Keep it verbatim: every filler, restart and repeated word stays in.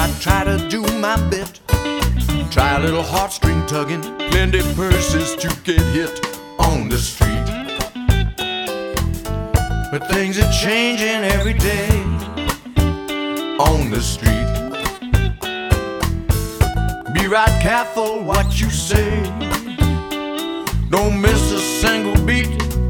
I try to do my bit. Try a little heartstring tugging, plenty purses to get hit on the street. But things are changing every day on the street. Be right careful what you say. Don't miss a single beat.